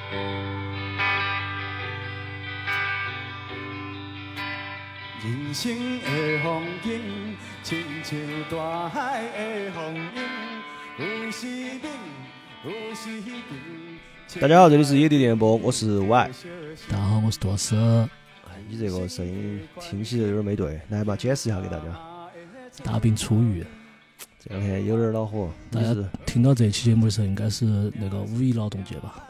人生的风景，亲像大海的风涌，有时冷，有时晴。 大家好，这里是野地电波，我是 Y。 大家好，我是多斯。 你这个声音听起来有点没对，来吧，解释一下给大家。 大病初愈， 这两天有点恼火。 大家听到这期节目的时候，应该是那个五一劳动节吧？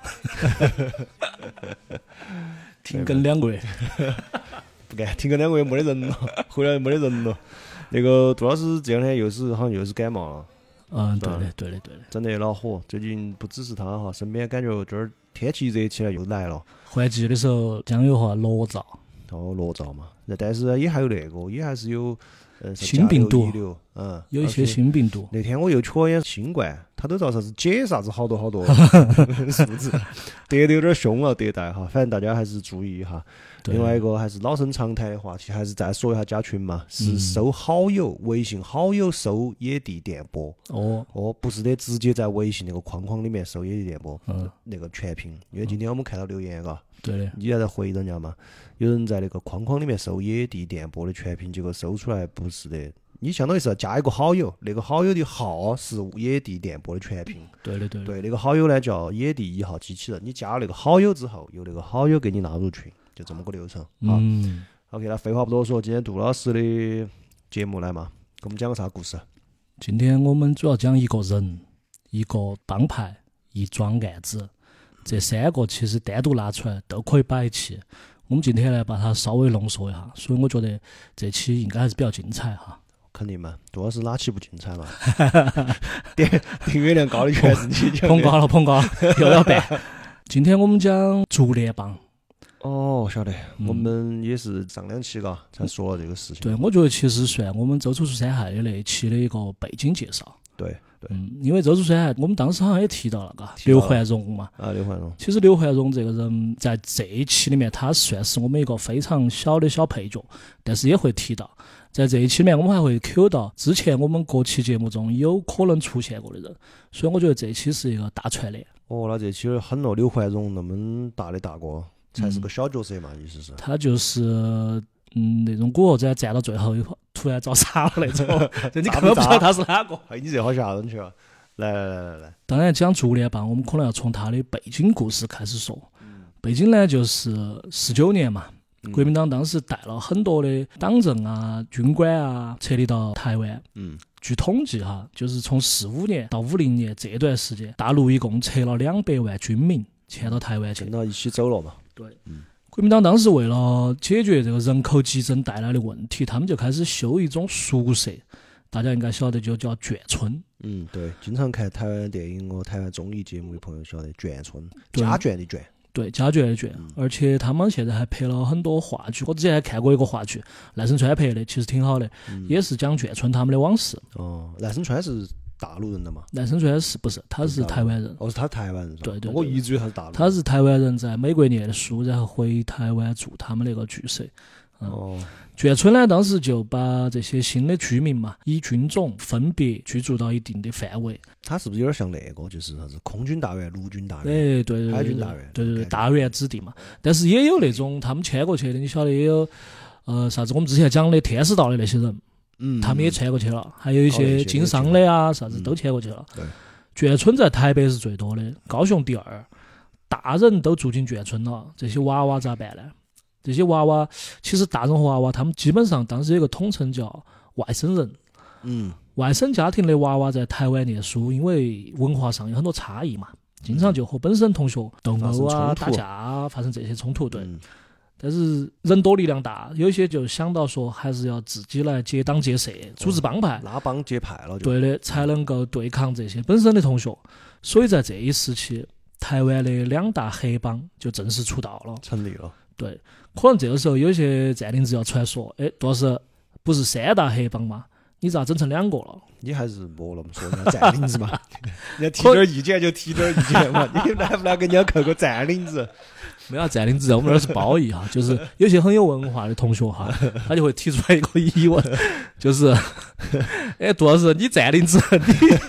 停更2个月。 不干，停更2个月没得人了，回来没得人了。那个杜老师这两天好像又是感冒了。 对的， 真的恼火。最近不只是他哈，身边感觉这儿天气热起来又来了。 换季的时候将有裸照。 裸照嘛，但是也还有那个，也还是有新病毒， 有一些新病毒。 那天我又确诊新冠，他都知道啥子解啥子好多数字，得有点凶了，得带哈，反正大家还是注意一下。另外一个还是老生常谈的话题，还是再说一下加群嘛，是搜好友，微信好友搜野地电波。不是得直接在微信那个框框里面搜野地电波，那个全屏。因为今天我们看到留言嘎， 对的， 你还在回人家嘛？有人在那个框框里面搜野地电波的全屏，结果搜出来不是的。你相当于是要加一个好友，那个好友的号是野地电波的全屏。 对， 那个好友呢叫野地1号机器人。你加了那个好友之后，由那个好友给你纳入群，就这么个流程。OK， 那废话不多说，今天杜老师的节目来嘛，给我们讲个啥故事？ 今天我们主要讲一个人、一个帮派、一桩案子，这3个其实单独拿出来都可以摆一起。我们今天来把它稍微浓缩一下，所以我觉得这期应该还是比较精彩哈。 肯定嘛，杜老师哪期不精彩嘛？订阅量高的全是你， 捧高了，又要办。今天我们讲竹联帮。 晓得，我们也是上2期嘎才说了这个事情。 对，我觉得其实算我们周楚楚山害的那一期的一个背景介绍。 对， 因为周楚山害，我们当时好像也提到了嘎，刘焕荣嘛。 刘焕荣。 其实刘焕荣这个人在这一期里面，他算是我们一个非常小的小配角，但是也会提到，在这一期里面，我们还会 Q 到之前我们各期节目中有可能出现过的人，所以我觉得这一期是一个大串联。 那这期很了，刘焕荣那么大的大哥，才是个小角色嘛，意思是。 他就是那种古惑仔站到最后突然遭杀了那种，就你根本不晓得他是哪个。 你这好吓人去了。来。 当然讲竹联帮，我们可能要从他的背景故事开始说。背景呢就是19年嘛，国民党当时带了很多的党政啊、军官啊撤离到台湾。据统计哈，就是从45年到50年这段时间，大陆一共撤了200万军民迁到台湾去。 跟到一起走了嘛。 对。国民党当时为了解决这个人口激增带来的问题，他们就开始修一种宿舍，大家应该晓得，就叫眷村。 对，经常看台湾电影和台湾综艺节目的朋友晓得眷村，家眷的眷。 对，家眷的眷。而且他们现在还拍了很多话剧，我之前还看过一个话剧，赖声川拍的，其实挺好的，也是讲眷村他们的往事。 赖声川是大陆人的嘛？ 赖声川是不是？他是台湾人。 是他台湾人。 对， 我一直以为他是大陆人。 他是台湾人，在美国念的书，然后回台湾住他们那个剧社。眷村呢，当时就把这些新的居民嘛，以军种分别居住到一定的范围。 他是不是有点像那个，就是啥子空军大员、陆军大员、 对海军大员？ 对，大员子弟嘛。但是也有那种他们迁过去的，你晓得也有啥子我们之前讲的天师道的那些人，他们也迁过去了，还有一些经商的啊，啥子都迁过去了。眷村在台北是最多的，高雄第2，大人都住进眷村了，这些娃娃咋办呢？这些娃娃其实大人和娃娃他们基本上当时有个统称叫外省人。外省家庭的娃娃在台湾念书，因为文化上有很多差异嘛，经常就和本省同学斗殴啊、打架啊，发生这些冲突。对。但是人多力量大，有些就想到说还是要自己来结党结社，组织帮派， 拉帮结派了。 对的，才能够对抗这些本省的同学。所以在这一时期，台湾的2大黑帮就正式出道了， 成立了。 对，可能这个时候有些战林子要出来说，杜老师不是3大黑帮吗？你咋整成2个了？ 你还是莫那么说人家战林子嘛，你要提点意见就提点意见嘛，你来不来给人家扣个战林子？ 没有战林子，我们那是褒义哈，就是有些很有文化的同学哈，他就会提出来一个疑问，就是，杜老师，你战林子，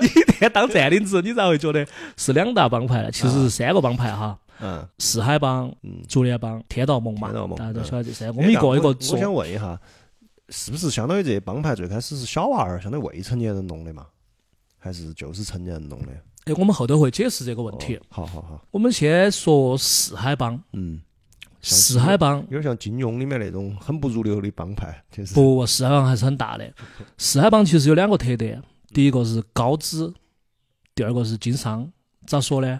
你一旦当占领之后，你才会觉得是2大帮派了，其实是3个帮派哈。四海帮、竹联帮、天道盟嘛，大家都晓得这3个。我们一个一个说。 我想问一下，是不是相当于这些帮派最开始是小娃儿，相当于未成年人弄的嘛？还是就是成年人弄的？ 我们后头会解释这个问题。 好。 我们先说四海帮。四海帮有点像金庸里面那种很不入流的帮派，其实。 不，四海帮还是很大的。四海帮其实有2个特点，第一个是高知，第二个是经商。咋说呢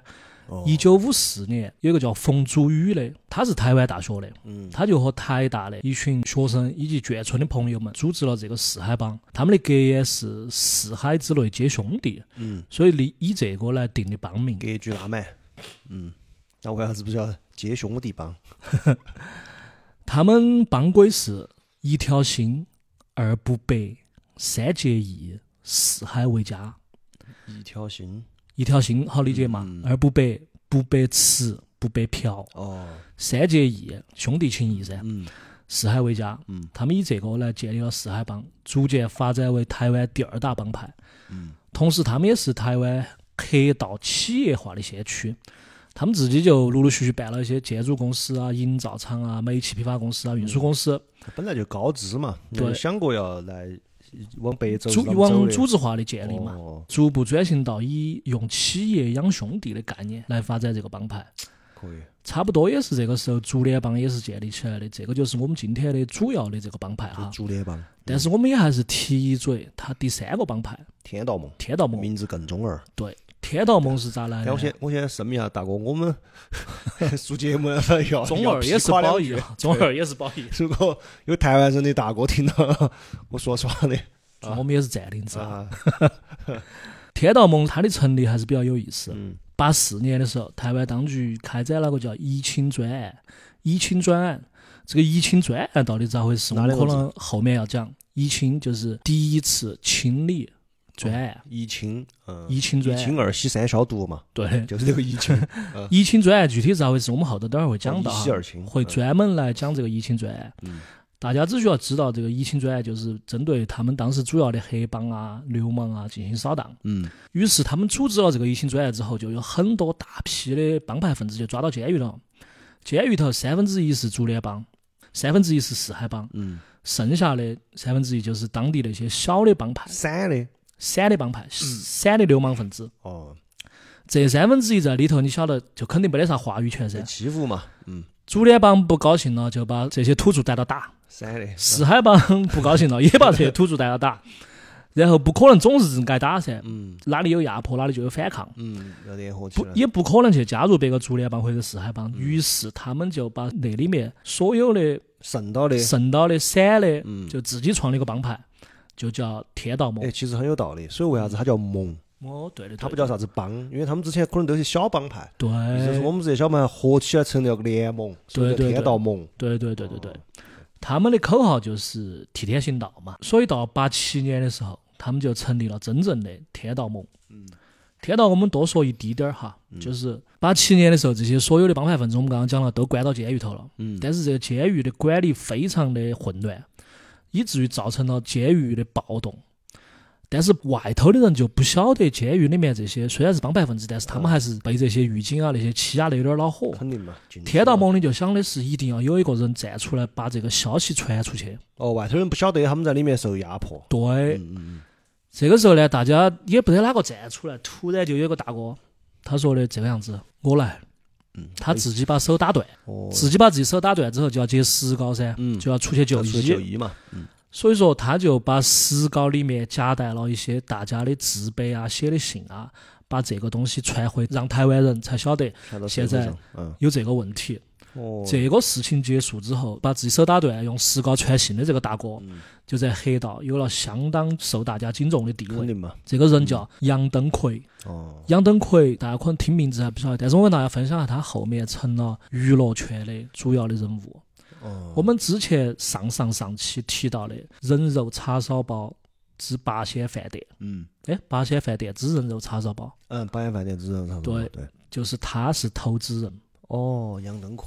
？1954年有一个叫冯祖宇的，他是台湾大学的，他就和台大的一群学生以及眷村的朋友们组织了这个四海帮，他们的格言是四海之内皆兄弟，所以以这个来定的帮名。 格局拉满，那为啥子不叫皆兄弟帮？ 他们帮规是1条心，2不白，3结义，4海为家。一条心好理解嘛？2不白，不白吃，不白嫖。3结义，兄弟情谊噻。4海为家。他们以这个来建立了四海帮，逐渐发展为台湾第2大帮派。同时，他们也是台湾黑道企业化的先驱。他们自己就陆陆续续办了一些建筑公司啊、营造厂啊、煤气批发公司啊、运输公司。 本来就高知嘛，对，想过要来往北走， 往组织化的建立嘛，逐步转型到以用企业养兄弟的概念来发展这个帮派。 可以， 差不多也是这个时候，竹联帮也是建立起来的。这个就是我们今天的主要的这个帮派哈。 竹联帮。 但是我们也还是提一嘴，它第3个帮派天道盟。名字更中二。对。 天道盟是咋来的？ 我先声明一下，大哥，我们做节目要中二也是褒义，中二也是褒义。 如果有台湾人的大哥听到，我说实话的， 我们也是占领者啊。天道盟它的成立还是比较有意思。84年的时候，台湾当局开展了个叫移亲专案。移亲专案，这个移亲专案到底咋回事？我们可能后面要讲。移亲就是第一次清理。专案移亲专案 1清2洗3消毒嘛， 对， 就是这个移亲。 移亲专案具体咋回事？我们后头等会儿会讲到 1洗2清， 会专门来讲这个移亲专案。大家只需要知道这个移亲专案就是针对他们当时主要的黑帮啊、流氓啊进行扫荡。于是他们组织了这个移亲专案之后，就有很多大批的帮派分子就抓到监狱了。监狱头1/3是竹联帮，1/3是四海帮，剩下的1/3就是当地的一些小的帮派。散的帮派，散的流氓分子。这1/3在里头，你晓得，就肯定没得啥话语权噻。 欺负嘛， 竹联帮不高兴了，就把这些土著带到打。四海帮不高兴了，也把这些土著带到打。然后不可能总是挨打噻，哪里有压迫，哪里就有反抗。 要联合起来。 也不可能去加入别个竹联帮或者四海帮。于是他们就把那里面所有的剩到的散的，就自己创了一个帮派。就叫天道盟。 其实很有道理。所以为啥子它叫盟？ 对的， 它不叫啥子帮，因为他们之前可能都是小帮派。 对， 就是我们这些小帮派合起来成了个联盟，所以叫天道盟。 对。他们的口号就是替天行道嘛。所以到87年的时候，他们就成立了真正的天道盟。天道我们多说一滴点儿哈，就是87年的时候，这些所有的帮派分子我们刚刚讲了，都关到监狱头了。但是这个监狱的管理非常的混乱。以至于造成了监狱的暴动，但是外头的人就不晓得监狱里面这些虽然是帮派分子，但是他们还是被这些狱警啊那些欺压的有点恼火。 肯定嘛。 天道盟的就想的是一定要有一个人站出来把这个消息传出去。 外头人不晓得他们在里面受压迫。 对。这个时候呢，大家也不得哪个站出来，突然就有个大哥，他说的这个样子，我来。他自己把手打断，自己把自己手打断之后就要接石膏噻，就要出去就医嘛。 所以说他就把石膏里面夹带了一些大家的字碑啊、写的信啊，把这个东西传回，让台湾人才晓得现在有这个问题。这个事情结束之后，把自己手打断用石膏传信的这个大哥，就在黑道有了相当受大家敬重的地位。这个人叫杨登魁。杨登魁大家可能听名字还不晓得，但是我跟大家分享下他后面成了娱乐圈的主要的人物。我们之前上期提到的人肉叉烧包之八仙饭店。八仙饭店之人肉叉烧包。 八仙饭店之人肉叉烧包。 对，就是他是投资人。 杨登魁。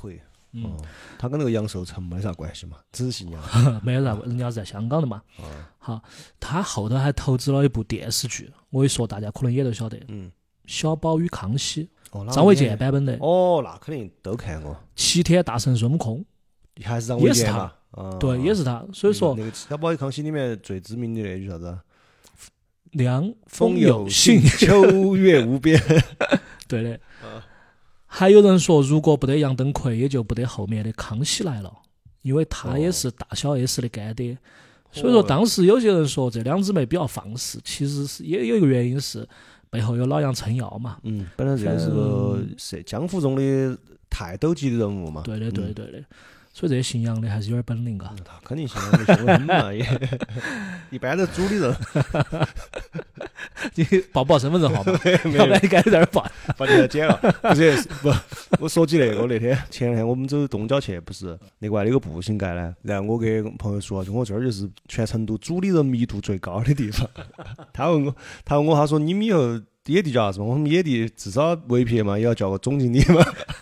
他跟那个杨受成没啥关系嘛，只是姓杨。 没有啥，人家是在香港的嘛。好，他后头还投资了一部电视剧，我一说大家可能也都晓得。小宝与康熙，张卫健版本的。 哦，那肯定都看过。 齐天大圣孙悟空， 还是张卫健嘛？ 对，也是他。所以说， 那个小宝与康熙里面最知名的那句啥子？ 凉风有信， 秋月无边。 对的。还有人说，如果不得杨登魁，也就不得后面的《康熙来了》，因为他也是大小 S 的干爹。所以说，当时有些人说这两姊妹比较放肆，其实是也有一个原因是背后有老杨撑腰嘛。 本来这个是个江湖中的泰斗级的人物嘛。 对的。所以这些姓杨的还是有点本领嘎。 他肯定姓杨的凶狠嘛，也一般的主理人。 你报不报身份证号码？要不然你赶紧在这儿报。 把你剪了。不，我说起那个，前两天我们走东郊去，不是另外那个步行街呢，然后我给朋友说，我这儿就是全成都主理人密度最高的地方。他问我，他说你们以后野地叫啥子嘛？我们野地至少围撇嘛，也要叫个总经理嘛。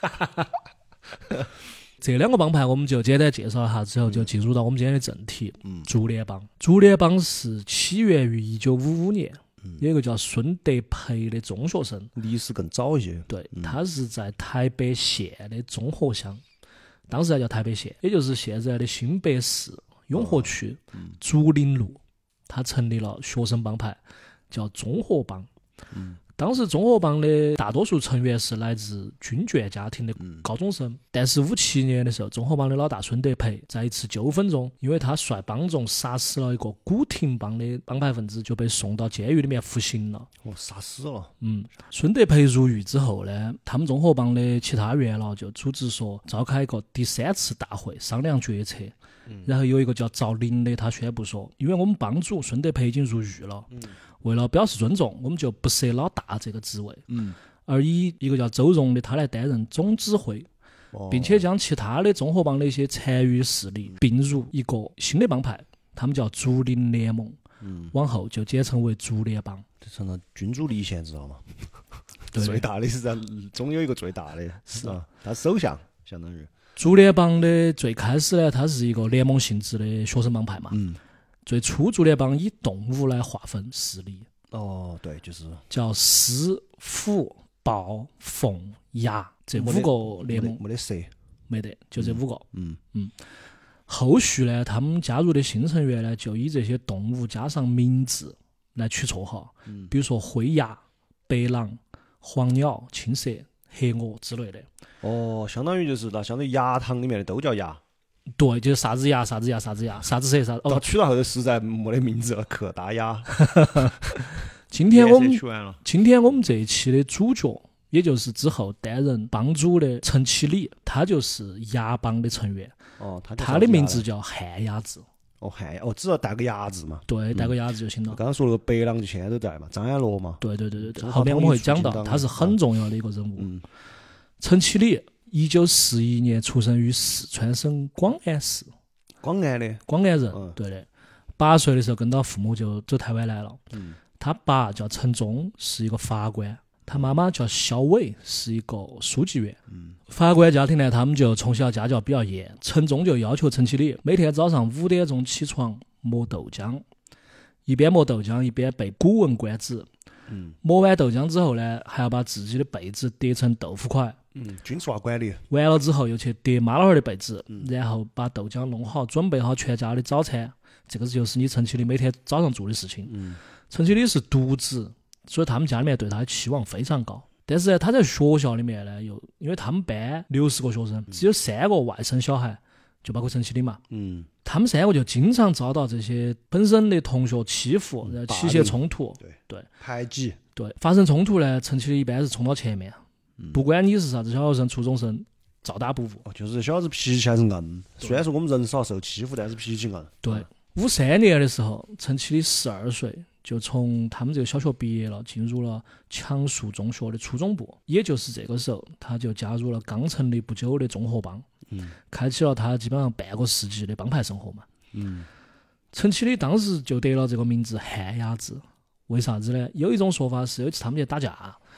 这两个帮派我们就简单介绍一下，之后就进入到我们今天的正题。竹联帮，竹联帮是起源于1955年，有一个叫孙德培的中学生， 历史更早一些。 对，他是在台北县的中和乡，当时还叫台北县，也就是现在的新北市永和区竹林路，他成立了学生帮派，叫中和帮。当时中和帮的大多数成员是来自军眷家庭的高中生，但是57年的时候，中和帮的老大孙德培在一次纠纷中，因为他率帮众杀死了一个古亭帮的帮派分子，就被送到监狱里面服刑了。 杀死了。 孙德培入狱之后呢，他们中和帮的其他元老就组织说召开一个第3次大会商量决策。然后有一个叫赵林的，他宣布说，因为我们帮主孙德培已经入狱了，为了表示尊重，我们就不设老大这个职位，而以一个叫周荣的他来担任总指挥，并且将其他的中和帮的一些残余势力并入一个新的帮派，他们叫竹林联盟，往后就简称为竹联帮。 这成了君主立宪，知道吗？ 对， 最大的是总有一个最大的，是啊，他首相相当于。 竹联帮的最开始呢，它是一个联盟性质的学生帮派嘛。最初竹联帮以动物来划分势力。 对，就是叫狮、虎、豹、凤、鸭这5个联盟。 没得蛇， 没得，就这5个。后续呢，他们加入的新成员呢，就以这些动物加上名字来取绰号，比如说灰鸭、白狼、黄鸟、青蛇、黑鹅之类的。 相当于就是相当于鸭汤里面的都叫鸭。 对，就是啥子鸭、啥子鸭、啥子鸭、啥子蛇、啥子。 他取到后头实在没得名字了，客大鸭。 今天我们这一期的主角，也就是之后担任帮主的陈其礼，他就是鸭帮的成员。他的名字叫旱鸭子。 只要带个鸭字嘛。 对，带个鸭字就行了。 刚刚说那个白狼就现在都在嘛，张安乐嘛。 对，后面我们会讲到，他是很重要的一个人物。陈其礼1941年出生于四川省广安市。广安人。对的。8岁的时候跟到父母就走台湾来了。他爸叫陈忠，是一个法官。他妈妈叫肖伟，是一个书记员。法官家庭呢，他们就从小家教比较严。陈忠就要求陈其礼每天早上5点钟起床磨豆浆，一边磨豆浆一边背《古文观止》。磨完豆浆之后呢，还要把自己的被子叠成豆腐块。 军事化管理。 完了之后又去叠妈老汉的被子，然后把豆浆弄好，准备好全家的早餐。这个就是你陈其礼每天早上做的事情。陈其礼是独子，所以他们家里面对他的期望非常高。但是呢，他在学校里面呢，又因为他们班60个学生，只有3个外甥小孩，就包括陈其礼嘛。他们3个就经常遭到这些本身的同学欺负，然后起些冲突。对， 排挤。 对，发生冲突呢，陈其礼一般是冲到前面，不管你是啥子小学生、初中生，照打不误。 就是小子脾气还是硬，虽然说我们人少受欺负，但是脾气硬。 对，53年的时候，陈其礼12岁。就从他们这个小学毕业了，进入了强恕中学的初中部。也就是这个时候，他就加入了刚成立不久的中和帮，开启了他基本上半个世纪的帮派生活嘛。陈其礼当时就得了这个名字旱鸭子，为啥子呢？有一种说法是有一次他们去打架，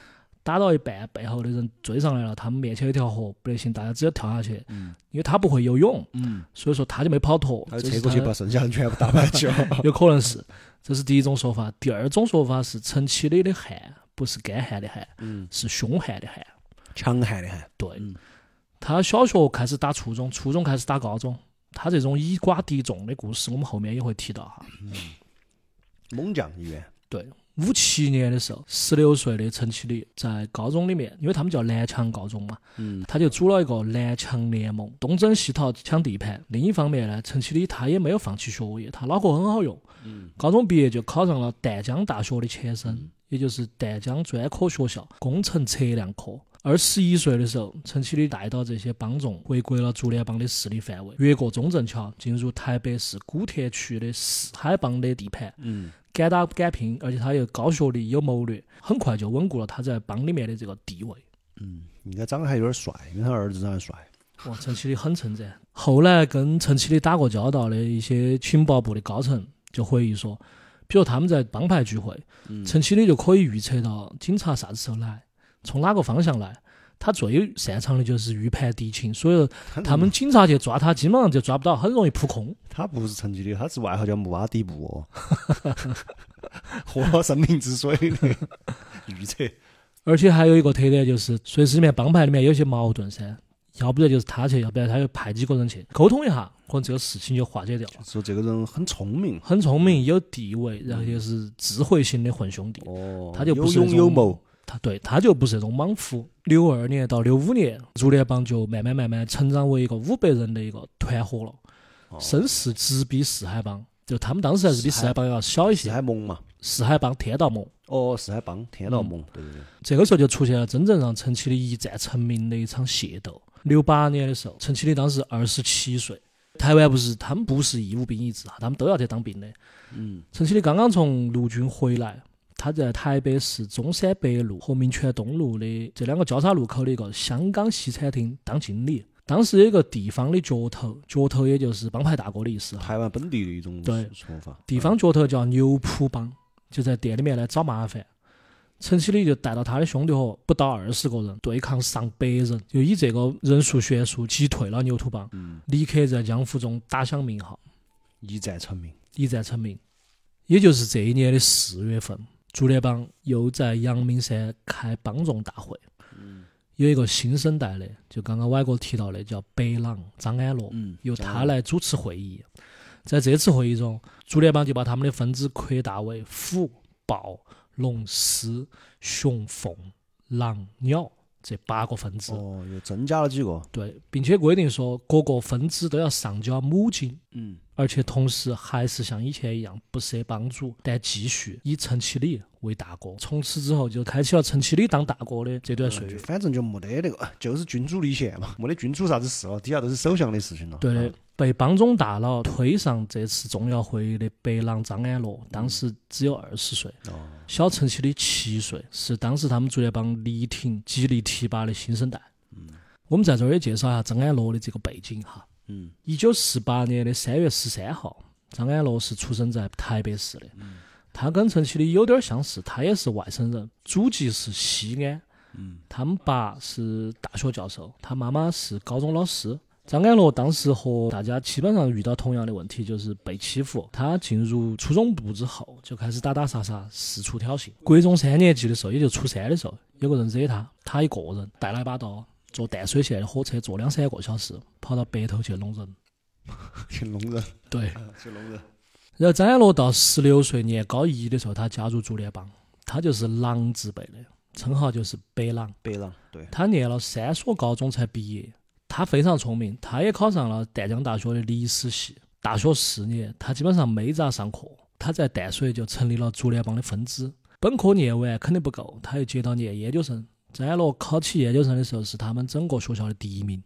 打到一半，背后的人追上来了，他们面前有一条河，不得行，大家只有跳下去。因为他不会游泳，所以说他就没跑脱。 他侧过去把剩下人全部打败去了。 有可能是，这是第一种说法。第二种说法是陈其礼的汉不是干旱的旱，是凶悍的悍， 强悍的悍。 对，他小学开始打初中，初中开始打高中。他这种以寡敌众的故事，我们后面也会提到哈。 猛将一员。 对。57年的时候，16岁的陈其礼在高中里面，因为他们叫南强高中嘛，他就组了一个南强联盟，东征西讨抢地盘。另一方面呢，陈其礼他也没有放弃学业，他脑壳很好用，高中毕业就考上了淡江大学的前身，也就是淡江专科学校工程测量科。21岁的时候，陈其礼带到这些帮众回归了竹联帮的势力范围，越过中正桥，进入台北市古田区的四海帮的地盘。敢打敢拼，而且他又高学历有谋略，很快就稳固了他在帮里面的这个地位。 应该长得还有点帅，因为他儿子长得帅。 哇，陈其礼很称赞。后来跟陈其礼打过交道的一些情报部的高层就回忆说，比如他们在帮派聚会，陈其礼就可以预测到警察啥子时候来，从哪个方向来。他最擅长的就是预判敌情，所以他们警察去抓他，基本上就抓不到，很容易扑空。 他不是陈其礼，他是外号叫木瓦迪布哦，活生命之水的预测。 而且还有一个特点就是，随时里面帮派里面有些矛盾噻，要不然就是他去，要不然他就派几个人去沟通一下，可能这个事情就化解掉了。 说这个人很聪明， 很聪明，有地位，然后又是智慧型的混兄弟。他就不是有勇有谋。 他就不是那种莽夫。62年到65年，竹联帮就慢慢成长为一个500人的一个团伙了，声势直逼四海帮。就他们当时还是比四海帮要小一些。 四海盟嘛， 四海帮天道盟。 四海帮天道盟，对。 这个时候就出现了真正让陈其礼一战成名的一场械斗。68年的时候，陈其礼当时27岁。台湾他们不是义务兵役制，他们都要去当兵的。陈其礼刚刚从陆军回来。他在台北市中山北路和民权东路的这两个交叉路口的一个香港西餐厅当经理。当时有一个地方的角头也就是帮派大哥的意思。 台湾本地的一种说法。 地方角头叫牛埔帮，就在店里面来找麻烦。陈其礼就带到他的兄弟伙不到20个人对抗上百人，就以这个人数悬殊击退了牛土帮，立刻在江湖中打响名号， 一战成名。 也就是这一年的4月份。竹联帮又在阳明山开帮众大会，有一个新生代的，就刚刚歪哥提到的叫白狼张安乐，由他来主持会议。在这次会议中，竹联帮就把他们的分支扩大为虎、豹、龙、狮、熊、凤、狼、鸟这8个分支。 又增加了几个。 对，并且规定说各个分支都要上交母金。而且同时还是像以前一样不设帮主，但继续以陈其礼为大哥。从此之后就开启了陈其礼当大哥的这段岁月。 反正就没得那个，就是君主立宪嘛，没得君主啥子事了，底下都是首相的事情了。 对的，被帮中大佬推上这次重要会议的白狼张安乐，当时只有20岁，小陈其礼7岁，是当时他们竹联帮力挺极力提拔的新生代。我们在这儿也介绍一下张安乐的这个背景哈。1948年的3月13号，张安乐是出生在台北市的。他跟陈其礼有点相似，他也是外省人，祖籍是西安。他们爸是大学教授，他妈妈是高中老师。张安乐当时和大家基本上遇到同样的问题，就是被欺负。他进入初中部之后，就开始打打杀杀，四处挑衅。国中3年级的时候，也就初3的时候，有个人惹他，他一个人带了一把刀，坐淡水线的火车坐2-3个小时，跑到北头去弄人。 去弄人？ 对， 去弄人。 然后张安乐到16岁念高1的时候，他加入竹联帮，他就是狼字辈的，称号就是白狼。 白狼，对。 他念了3所高中才毕业，他非常聪明，他也考上了淡江大学的历史系。大学4年，他基本上没咋上课。他在淡水就成立了竹联帮的分支。本科念完肯定不够，他又接到念研究生。张安乐考起研究生的时候，是他们整个学校的第1名。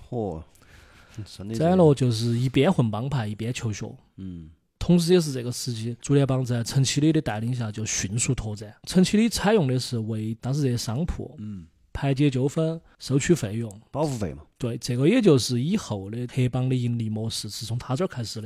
张安乐就是一边混帮派一边求学。同时也是这个时期，竹联帮在陈其礼的带领下就迅速拓展。陈其礼采用的是为当时这些商铺排解纠纷、收取费用、 保护费嘛。 对，这个也就是以后的黑帮的盈利模式是从他这儿开始的。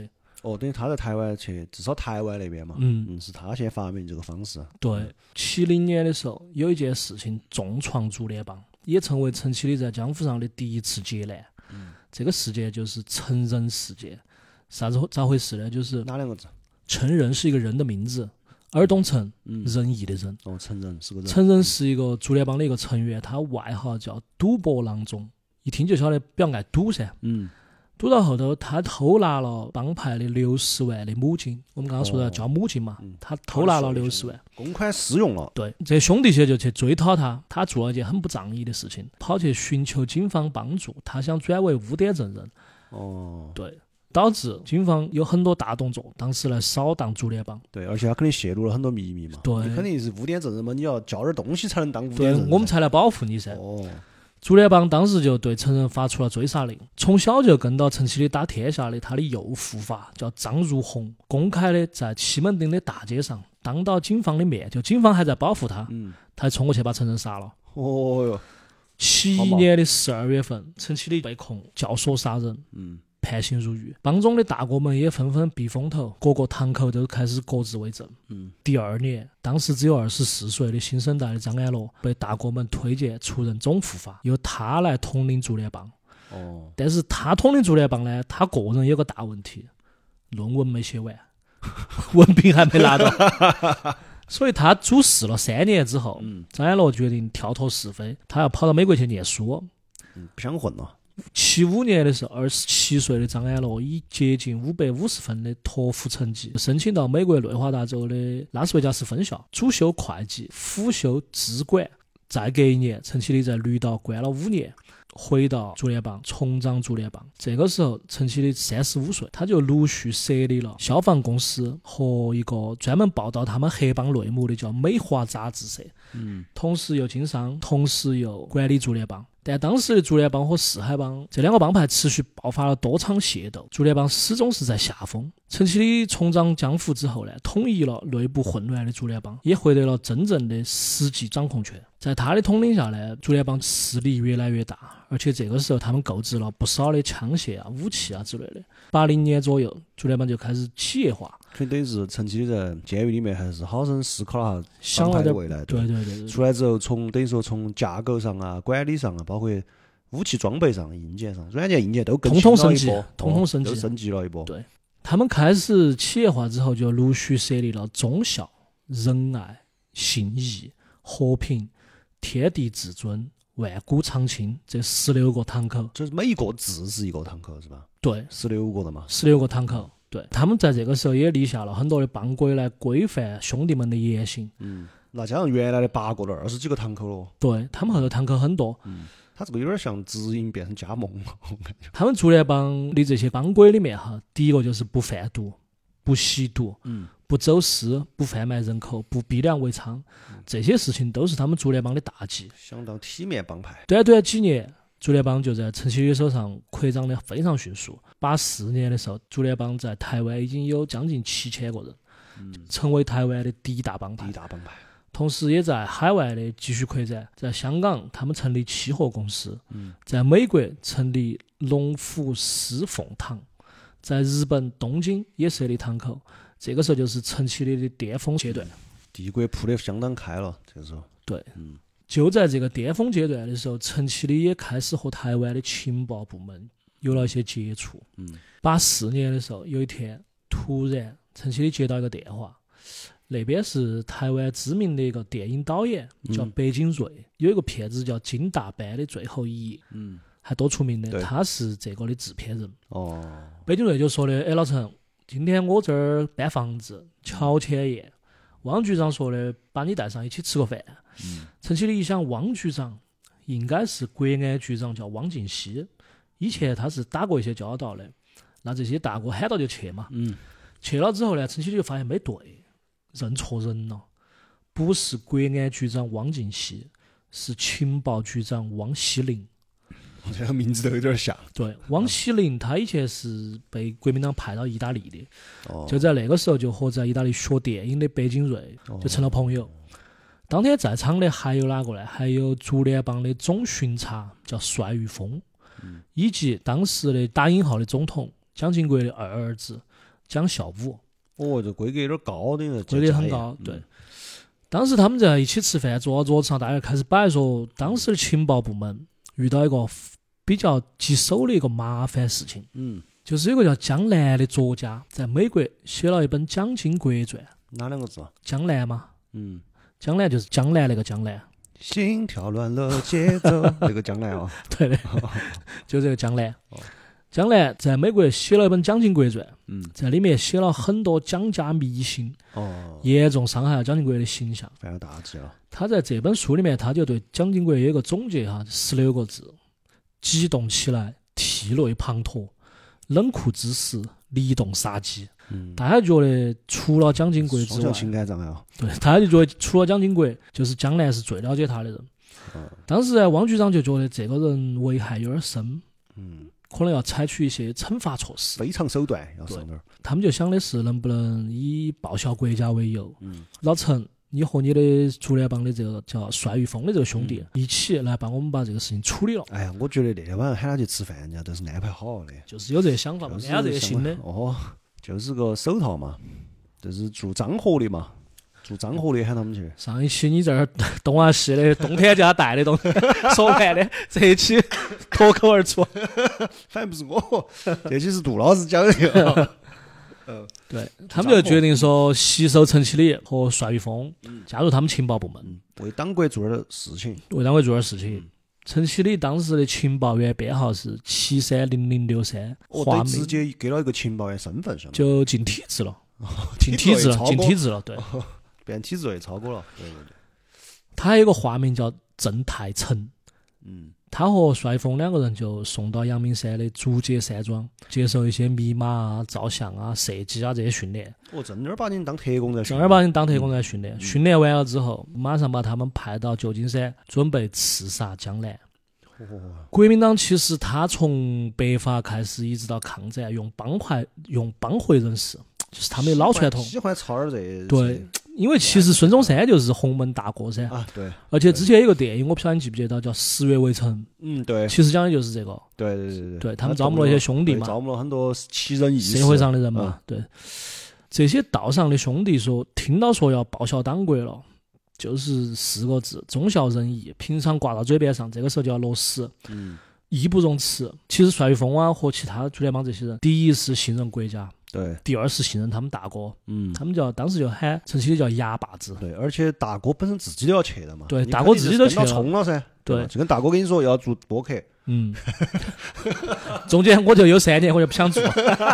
哦，等于他在台湾去，至少台湾那边嘛，是他先发明这个方式。 对，70年的时候有一件事情重创竹联帮，也成为陈其礼在江湖上的第一次劫难。这个事件就是成人事件。咋回事呢？就是哪2个字？ 成人是一个人的名字，尔东成，仁义的仁。 哦，成人是个人。 成人是一个竹联帮的一个成员，他外号叫赌博郎中，一听就晓得比较爱赌噻。赌到后头，他偷拿了帮派的60万的母金。我们刚刚说的叫母金嘛，他偷拿了60万， 公款私用了。 对，这兄弟些就去追讨他，他做了一件很不仗义的事情，跑去寻求警方帮助，他想转为污点证人。对，导致警方有很多大动作，当时来扫荡竹联帮。 对，而且他肯定泄露了很多秘密嘛。 对， 你肯定是污点证人嘛，你要交点东西才能当污点证人。 对，我们才来保护你噻。竹联帮当时就对成人发出了追杀令，从小就跟到陈其礼打天下的他的右副发叫张如红，公开的在西门町的大街上当到警方的面，就警方还在保护他，他冲过去把成人杀了。71年的12月份，陈其礼被控教唆杀人，判刑入狱，帮中的大哥们也纷纷避风头，各个堂口都开始各自为政。第2年，当时只有24岁的新生代的张安乐被大哥们推荐出任总副发，由他来统领竹联帮。但是他统领竹联帮呢，他个人有个大问题，论文没写完，文凭还没拿到。所以他主事了3年之后，张安乐决定跳脱是非，他要跑到美国去念书。 不想混了。 75年的时候，27岁的张安乐以接近550分的托福成绩，申请到美国内华达州的拉斯维加斯分校，主修会计，辅修资管。再隔1年，陈其礼在绿岛关了5年，回到竹联帮，重掌竹联帮。这个时候，陈其礼35岁，他就陆续设立了消防公司和一个专门报道他们黑帮内幕的叫美华杂志社。同时又经商，同时又管理竹联帮。但当时的竹联帮和四海帮这2个帮派持续爆发了多场械斗，竹联帮始终是在下风。陈其礼重掌江湖之后呢，统一了内部混乱的竹联帮，也获得了真正的实际掌控权。在他的统领下呢，竹联帮势力越来越大，而且这个时候他们购置了不少的枪械啊、武器啊之类的。80年左右，竹联帮就开始企业化。 所以等于是陈其礼在监狱里面还是好生思考了下帮派的未来。 对。 出来之后，等于说从架构上啊、管理上啊，包括武器装备上、硬件上、软件、硬件都更通通升级， 都升级了一波。 对，他们开始企业化之后，就陆续设立了忠孝、仁爱、信义、和平、天地至尊、万古长青这16个堂口。 就是每一个字是一个堂口是吧？ 对 ，16个的嘛。 16个堂口。对，他们在这个时候也立下了很多的帮规来规范兄弟们的言行。 那加上原来的8个了，20几个堂口了。 对，他们后头堂口很多。 他这个有点像直营变成加盟了，我感觉。 他们竹联帮的这些帮规里面哈，第一个就是不贩毒、不吸毒、不走私、不贩卖人口、不逼良为娼，这些事情都是他们竹联帮的大忌。 相当体面帮派。 短几年，竹联帮就在陈其礼手上扩张的非常迅速。84年的时候，竹联帮在台湾已经有将近7000个人，成为台湾的第一大帮派。同时也在海外的继续扩展，在香港他们成立期货公司，在美国成立龙虎狮凤堂，在日本东京也设立堂口。这个时候就是陈其礼的巅峰阶段， 帝国铺得相当开了。这个时候， 对，就在这个巅峰阶段的时候，陈其礼也开始和台湾的情报部门有了一些接触。84年的时候，有一天突然陈其礼接到一个电话。那边是台湾知名的一个电影导演，叫白金瑞，有一个片子叫《金大班的最后一夜》，还多出名的，他是这个的制片人。白金瑞就说的：“哎，老陈，今天我这儿搬房子，乔迁宴，汪局长说的，把你带上一起吃个饭。”陈其礼一想，汪局长应该是国安局长，叫汪敬熙，以前他是打过一些交道的，那这些大哥喊到就去嘛。去了之后呢，陈其礼就发现没对。认错人了，不是国安局长汪敬熙，是情报局长汪希林。 这个名字都有点像。 对，汪希林他以前是被国民党派到意大利的，就在那个时候就和在意大利学电影的白金瑞就成了朋友。当天在场的还有哪个呢？还有竹联帮的总巡查叫帅玉峰，以及当时的打引号的总统蒋经国的2儿子蒋孝武。 哦，这规格有点高的， 规格很高。对，当时他们在一起吃饭，坐到桌子上，大家开始摆说，当时的情报部门遇到一个比较棘手的一个麻烦事情。就是有个叫江南的作家，在美国写了一本《蒋经国传》。 哪两个字啊？ 江南嘛。江南就是江南那个江南。 心跳乱了节奏，这个江南啊。 对的，就这个江南。江南在美国写了一本《蒋经国传》，在里面写了很多蒋家迷信，严重伤害了蒋经国的形象， 犯了大忌了。 他在这本书里面，他就对蒋经国有一个总结16个字：激动起来，涕泪滂沱，冷酷之时，离动杀机。大家觉得除了蒋经国之外， 情感障碍啊。 对，大家就觉得除了蒋经国，就是江南是最了解他的人。当时汪局长就觉得这个人危害有点深，可能要采取一些惩罚措施， 非常手段要上点。 他们就想的是能不能以报效国家为由，老陈，你和你的竹联帮的这个叫帅玉峰的这个兄弟一起来帮我们把这个事情处理了。 哎呀，我觉得那天晚上喊他去吃饭，人家都是安排好的， 就是有这个想法嘛，安了这个心的。 就是个手套嘛，就是做脏活的嘛，做脏活的喊他们去。 上一期你这儿东啊西的，冬天就要带的东西，说完的，这一期脱口而出。 反正不是我，这期是杜老师讲的。 对，他们就决定说携手陈其礼和帅玉峰加入他们情报部门， 为党国做点事情。 陈其礼当时的情报员编号是730063， 对，直接给了一个情报员身份上， 就进体制了，进体制了，对， 变体制内超过了，对。 他还有个化名叫郑泰成，他和帅峰两个人就送到阳明山的竹节山庄，接受一些密码啊、照相啊、设计啊这些训练。 正儿八经当特工在训练。 训练完了之后，马上把他们派到旧金山，准备刺杀江南。国民党其实他从北伐开始一直到抗战，用帮会人士，就是他们的老传统， 喜欢操点这。 对。因为其实孙中山就是洪门大过噻， 对。而且之前有个电影，我不晓得你记不记得，叫《十月围城》。 对。 其实讲的就是这个。 对， 他们招募了一些兄弟嘛， 招募了很多奇人异士， 社会上的人嘛。对。这些道上的兄弟说，听到说要报效党国了，就是4个字：忠孝仁义。平常挂到嘴边上，这个时候就要落实。义不容辞。其实帅玉峰啊和其他竹联帮这些人，第一是信任国家。 对， 第二是信任他们大哥，他们当时就喊陈其礼叫牙把子。 对，而且大哥本身自己都要去的嘛。 对，大哥自己都去了。 冲了噻。对，就跟大哥跟你说要做播客。 中间我就有3年我就不想做。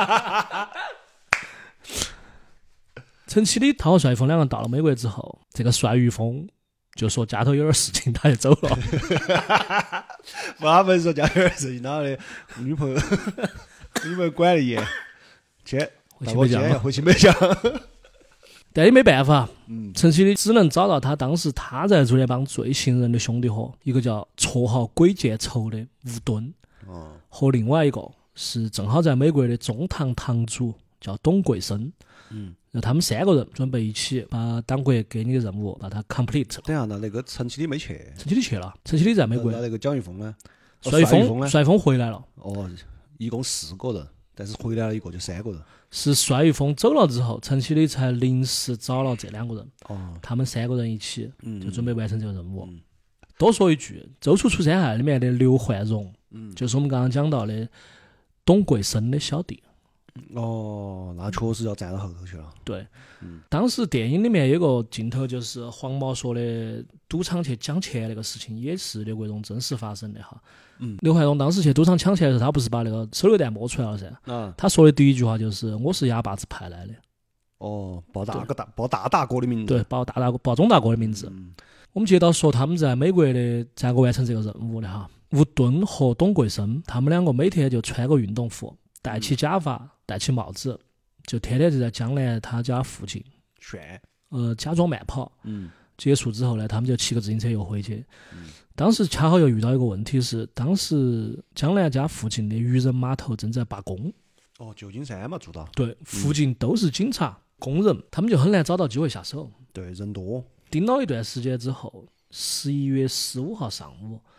陈其礼他和帅峰两个到了美国之后，这个帅玉峰就说家头有点事情，他就走了。 他们说家头有点事情，他的女朋友管得严。回去没讲， 但也没办法。陈其礼只能找到当时他在竹联帮最信任的兄弟伙，一个叫绰号鬼见愁的吴敦，和另外一个是正好在美国的中堂堂主叫董桂生。他们3个人准备一起把党国给你的任务把它 complete 了。 等下那个陈其礼没去？ 陈其礼去了，陈其礼在美国。 那个蒋玉峰呢？ 帅峰回来了。 一共4个人。但是回来了一个就3个人， 是帅玉峰走了之后，陈其礼才临时找了这2个人，他们3个人一起就准备完成这个任务。多说一句，周处除三害里面的刘焕荣，就是我们刚刚讲到的董桂生的小弟。 那确实要站到后头去了。 对，当时电影里面有个镜头，就是黄毛说的赌场去抢钱那个事情，也是刘国荣真实发生的哈。刘焕荣当时去赌场抢钱的时候，他不是把那个手榴弹摸出来了噻？他说的第一句话就是“我是哑巴子派来的”。 报大哥的名字。 对，报钟大哥的名字。我们接到说他们在美国的咋个完成这个任务的哈？吴敦和董桂生他们2个每天就穿个运动服，戴起假发，戴起帽子，就天天就在江南他家附近炫， 假装慢跑。结束之后呢，他们就骑个自行车又回去。当时恰好又遇到一个问题是，当时江南家附近的渔人码头正在罢工。 旧金山嘛住到。 对，附近都是警察、工人，他们就很难找到机会下手。 对，人多。 盯了一段时间之后，11月15号上午，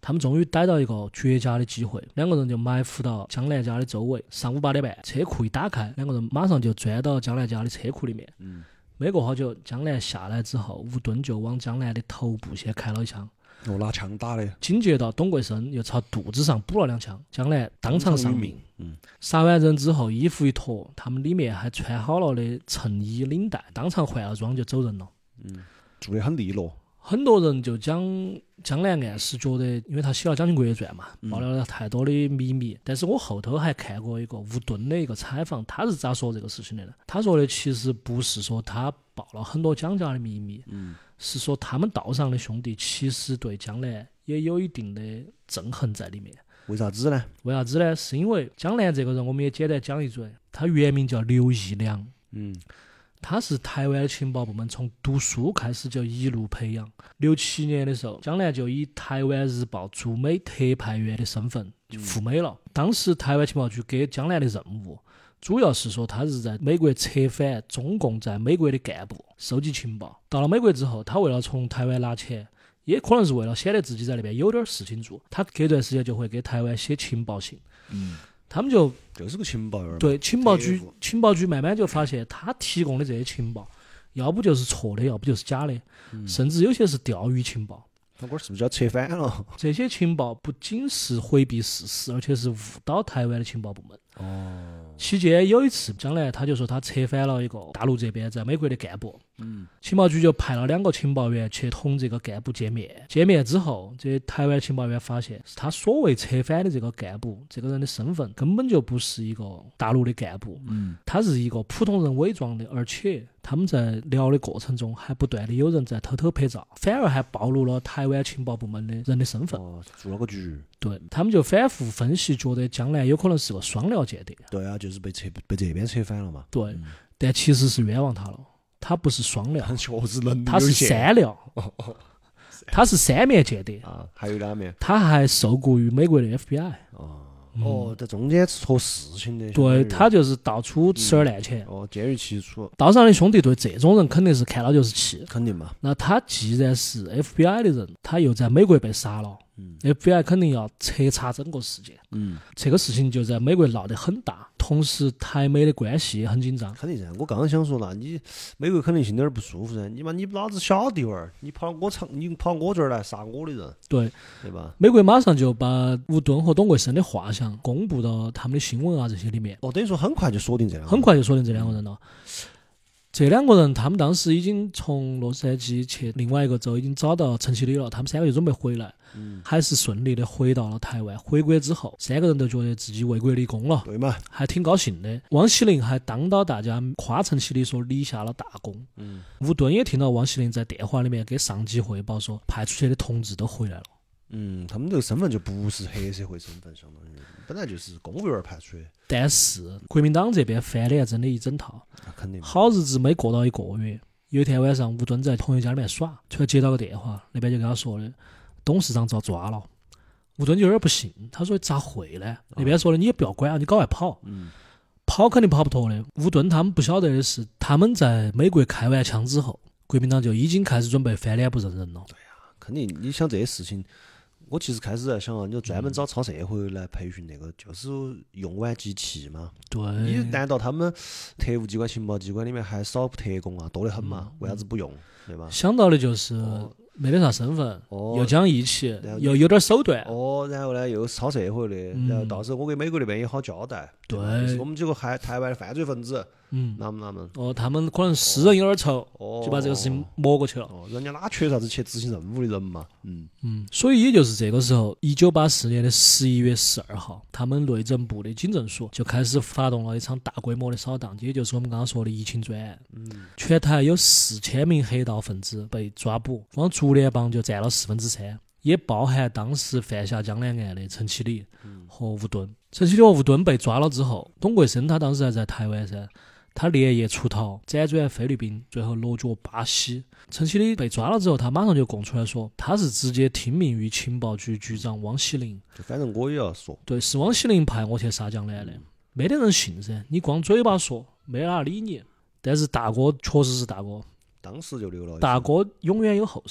他们终于逮到一个绝佳的机会，两个人就埋伏到江南家的周围。上午8点半，车库一打开，两个人马上就钻到江南家的车库里面。没过好久，江南下来之后，吴敦就往江南的头部先开了一枪。 拿枪打的。 紧接着，董桂生又朝肚子上补了2枪，江南当场丧命。杀完人之后，衣服一脱，他们里面还穿好了的衬衣领带，当场换了装就走人了。 做得很利落。 很多人就讲江南案是觉得，因为他写了《蒋经国传》嘛，爆料了太多的秘密。但是我后头还看过一个吴敦的一个采访，他是咋说这个事情的呢？他说的其实不是说他爆了很多蒋家的秘密，是说他们道上的兄弟其实对江南也有一定的憎恨在里面。 为啥子呢？ 为啥子呢？是因为江南这个人，我们也简单讲一嘴，他原名叫刘义良。他是台湾的情报部门从读书开始就一路培养。67年的时候，江南就以台湾日报驻美特派员的身份就赴美了。当时台湾情报局给江南的任务，主要是说他是在美国策反中共在美国的干部，收集情报。到了美国之后，他为了从台湾拿钱，也可能是为了显得自己在那边有点事情做，他隔段时间就会给台湾写情报信。他们就是个情报员。 对，情报局慢慢就发现他提供的这些情报，要不就是错的，要不就是假的，甚至有些是钓鱼情报。 那会儿是不是要扯反了？ 这些情报不仅是回避事实，而且是误导台湾的情报部门。期间有一次，江南他就说他策反了一个大陆这边在美国的干部，情报局就派了2个情报员去同这个干部见面。见面之后，这台湾情报员发现，他所谓策反的这个干部，这个人的身份根本就不是一个大陆的干部，他是一个普通人伪装的，而且他们在聊的过程中还不断的有人在偷偷拍照，反而还暴露了台湾情报部门的人的身份。 做了个局。 对，他们就反复分析，觉得江南有可能是个双料间谍。 对啊，就是被这边扯反了嘛。 对，但其实是冤枉他了，他不是双料， 确实能力他是3料，他是3面间谍啊，还有2面， 他还受雇于美国的 FBI。 在中间做事情的。 对，他就是到处吃点烂钱。 奸于其处。 道上的兄弟对这种人肯定是看到就是气。 肯定嘛。 那他既然是 FBI 的人，他又在美国被杀了。FBI 肯定要彻查整个事件。这个事情就在美国闹得很大，同时台美的关系也很紧张。 肯定噻，我刚刚想说了，你美国肯定心里有点不舒服噻。你老子小地方，你跑我这儿来杀我的人，对吧？ 美国马上就把吴敦和董桂生的画像公布到他们的新闻啊这些里面。 等于说很快就锁定这两个人。 很快就锁定这2个人了。这2个人，他们当时已经从洛杉矶去另外一个州已经找到陈其礼了，他们3个就准备回来，还是顺利的回到了台湾。回国之后，3个人都觉得自己为国立功了， 对嘛， 还挺高兴的。汪锡林还当到大家夸陈其礼说立下了大功。吴敦也听到汪锡林在电话里面给上级汇报说，派出去的同志都回来了。 他们这个身份就不是黑社会身份，相当于本来就是公务员派出去。 但是国民党这边翻脸真的一整套， 肯定。 好日子没过到1个月，有一天晚上，吴敦在朋友家里面耍，突然接到个电话，那边就跟他说的，董事长遭抓了。吴敦就有点不信，他说咋会呢？那边说的你也不要管啊，你搞外跑。跑肯定跑不脱的。吴敦他们不晓得的是，他们在美国开完枪之后，国民党就已经开始准备翻脸不认人了。 对呀，肯定。你想这些事情。我其实开始在想啊，你就专门找超社会来培训那个，就是用完即弃嘛。 对。 你难道他们特务机关、情报机关里面还少特工啊？多得很嘛？为啥子不用？对吧？ 想到的就是没得啥身份，又讲义气，又有点手段。 然后呢又是超社会的，然后到时候我给美国那边也好交代。 对。 就是我们几个台湾的犯罪分子。哪们？ 他们可能私人有点臭，就把这个事情抹过去了。 人家哪缺啥子去执行任务的人嘛？ 所以也就是这个时候，1984年的11月12号，他们内政部的警政署就开始发动了一场大规模的扫荡，也就是我们刚刚说的疫情专案。全台有4000名黑道分子被抓捕，光竹联帮就占了3%，也包含当时犯下江南案的陈其礼和吴敦。陈其礼和吴敦被抓了之后，董桂生他当时还在台湾噻。他连夜出逃，辗转菲律宾，最后落脚巴西。陈其礼被抓了之后，他马上就供出来说，他是直接听命于情报局局长汪锡林。 反正我也要说， 对，是汪锡林派我去杀江南的，没得人信噻。你光嘴巴说，没人理你。但是大哥确实是大哥， 当时就留了。 大哥永远有后手。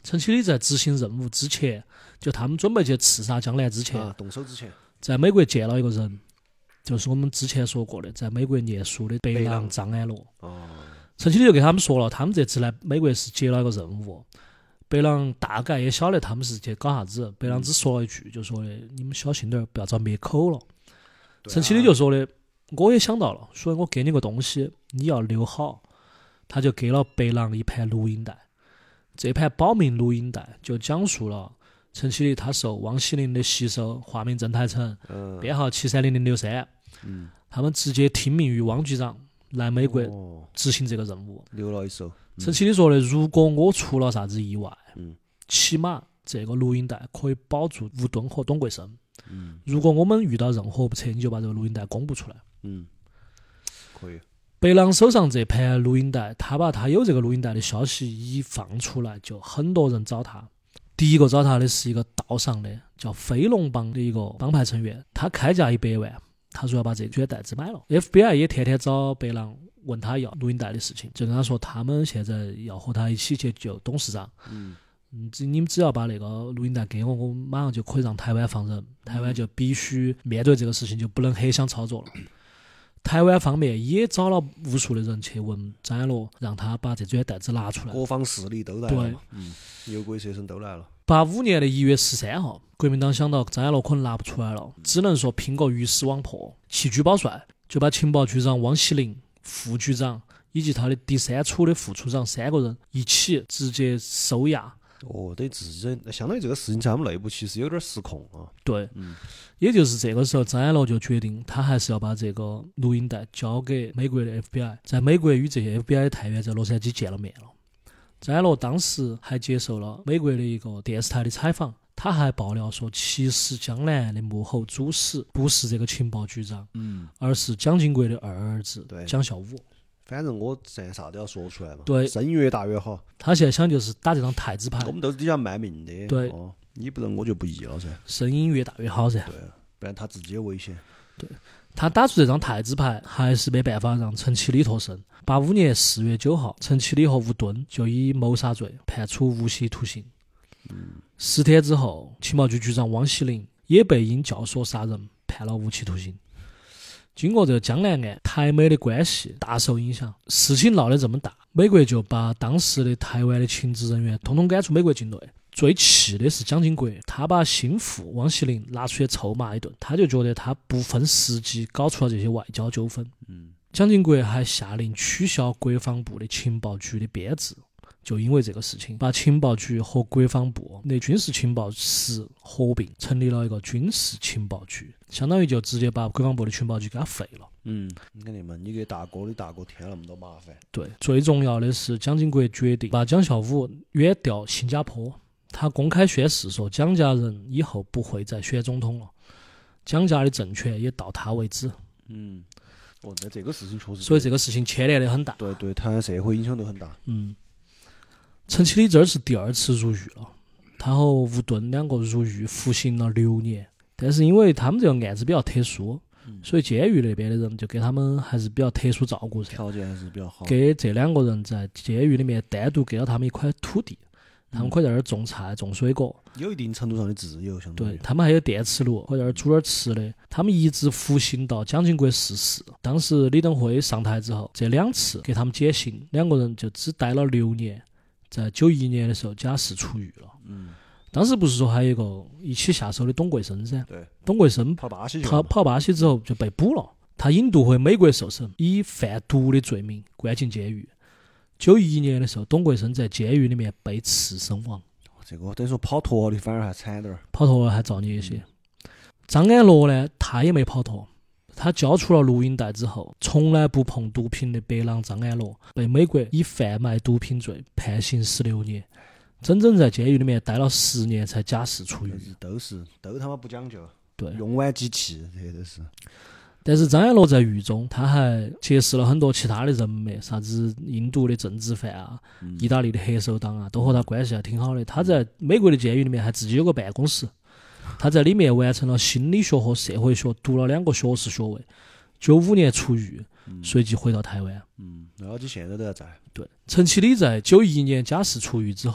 陈其礼在执行任务之前，就他们准备去刺杀江南之前， 动手之前， 在美国见了一个人，就是我们之前说过的，在美国念书的北狼张安乐。陈其礼就给他们说了，他们这次来美国是接了一个任务。北狼大概也晓得他们是去搞啥子，北狼只说了一句，就说的你们小心点，不要遭灭口了。陈其礼就说的，我也想到了，所以我给你个东西，你要留好。他就给了北狼一盘录音带。这盘保命录音带就讲述了陈其礼他受汪希林的吸收，化名郑台成，编号730063。他们直接听命于汪局长来美国执行这个任务。 留了一手。 陈其礼说的，如果我出了啥子意外，起码这个录音带可以保住吴敦和董桂生。如果我们遇到任何不测，你就把这个录音带公布出来。 可以。 北狼手上这盘录音带，他把他有这个录音带的消息一放出来，就很多人找他。第一个找他的是一个道上的叫飞龙帮的一个帮派成员，他开价100万，他说要把这卷带子买了。FBI 也天天找北狼问他要录音带的事情，就跟他说他们现在要和他一起去救董事长。你们只要把那个录音带给我，我马上就可以让台湾放人，台湾就必须面对这个事情，就不能黑箱操作了。台湾方面也找了无数的人去问张安乐，让他把这卷带子拿出来。 各方势力都来了，牛鬼蛇神都来了。 85年的1月13号，国民党想到张安乐可能拿不出来了，只能说拼个鱼死网破。弃车保帅就把情报局长汪希林、副局长以及他的第3处的副处长3个人一起直接收押。 对，自己相当于这个事情在他们内部其实有点失控啊。 对，也就是这个时候，张安乐就决定他还是要把这个录音带交给美国的 FBI， 在美国与这些 FBI 的探员在洛杉矶见了面了。张安乐当时还接受了美国的一个电视台的采访，他还爆料说，其实江南的幕后主使不是这个情报局长，而是蒋经国的二儿子蒋孝武。 反正我现在啥都要说出来嘛， 对， 声越大越好。 他现在想就是打这张太子牌， 我们都是底下卖命的。 对， 你不能我就不义了噻。 声音越大越好噻。 对，不然他自己有危险。 对，他打出这张太子牌，还是没办法让陈其礼脱身。85年4月9号，陈其礼和吴敦就以谋杀罪判处无期徒刑。10天之后，情报局局长汪希林也被因教唆杀人判了无期徒刑。经过这个江南案，台美的关系大受影响。事情闹得这么大，美国就把当时的台湾的情治人员统统赶出美国境内。最气的是蒋经国，他把心腹汪希林拿出去臭骂一顿，他就觉得他不分时机搞出了这些外交纠纷。蒋经国还下令取消国防部的情报局的编制，就因为这个事情，把情报局和国防部的军事情报室合并，成立了一个军事情报局，相当于就直接把国防部的情报局给它废了。 你看你们，你给大哥的大哥添了那么多麻烦。 对，最重要的是蒋经国决定把蒋孝武远调新加坡，他公开宣誓说蒋家人以后不会再选总统了，蒋家的政权也到他为止。 那这个事情确实， 所以这个事情牵连得很大。 对，台湾社会影响都很大。 陈其礼这是第2次入狱了，他和吴敦2个入狱服刑了6年，但是因为他们这个案子比较特殊，所以监狱那边的人就给他们还是比较特殊照顾， 条件还是比较好。 给这2个人在监狱里面单独给了他们一块土地，他们可以在那儿种菜、种水果， 有一定程度上的自由。相对，他们还有电磁炉，可以在那儿煮点吃的。他们一直服刑到蒋经国逝世。当时李登辉上台之后，这2次给他们减刑，2个人就只待了6年。在91年的时候假释出狱了。当时不是说还有一个一起下手的董桂生噻？ 对， 董桂生跑巴西去了。 他跑巴西之后就被捕了，他引渡回美国受审，以贩毒的罪名关进监狱。91年的时候，董桂生在监狱里面被刺身亡。 这个等于说跑脱的反而还惨点儿， 跑脱了还造孽一些。张安乐呢，他也没跑脱。他交出了录音带之后，从来不碰毒品的北狼张安乐被美国以贩卖毒品罪判刑16年，整整在监狱里面待了10年才假释出狱。 都他妈不讲究， 对， 用完即弃，这些都是。 但是张安乐在狱中，他还结识了很多其他的人脉，啥子印度的政治犯啊，意大利的黑手党啊，都和他关系还挺好的。他在美国的监狱里面还自己有个办公室。他在里面完成了心理学和社会学，读了2个学士学位。95年出狱，随即回到台湾。 然后就现在都还在。 对，陈其礼在91年假释出狱之后，